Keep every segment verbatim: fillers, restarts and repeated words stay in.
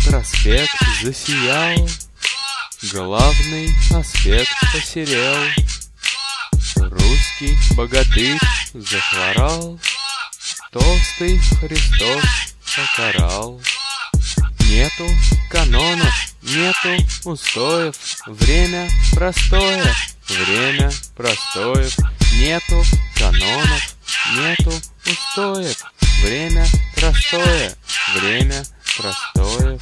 проспект засиял, главный аспект посерел. Русский богатырь захворал, толстый Христос покарал. Нету канонов, нету устоев, время простое, время простоев. Нету канонов, нету устоев, время простое, время простоев.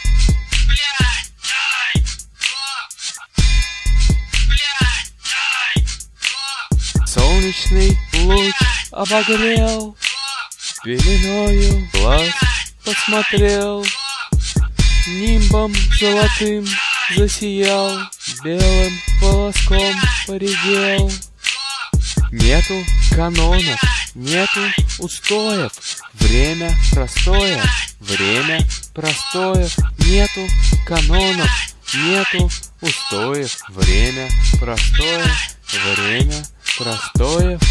Солнечный луч обогрел, пеленою глаз посмотрел, нимбом золотым засиял, белым волоском поредел. Нету канонов, нету устоев, время простое, время простоев. Нету канонов, нету устоев, время простое, время простоев.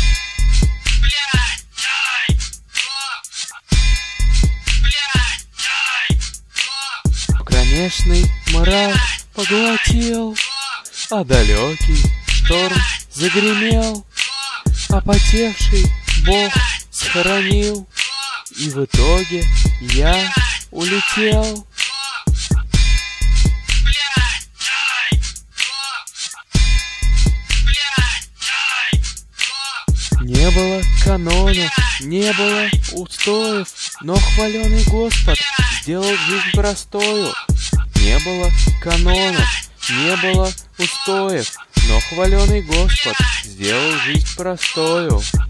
Кромешный мрак поглотил, а далекий шторм загремел. Опотевший Бог схоронил, и в итоге я улетел. Не было канонов, не было устоев, но хваленый Господь сделал жизнь простою. Не было канонов, не было устоев, но хваленый Господь сделал жизнь простою.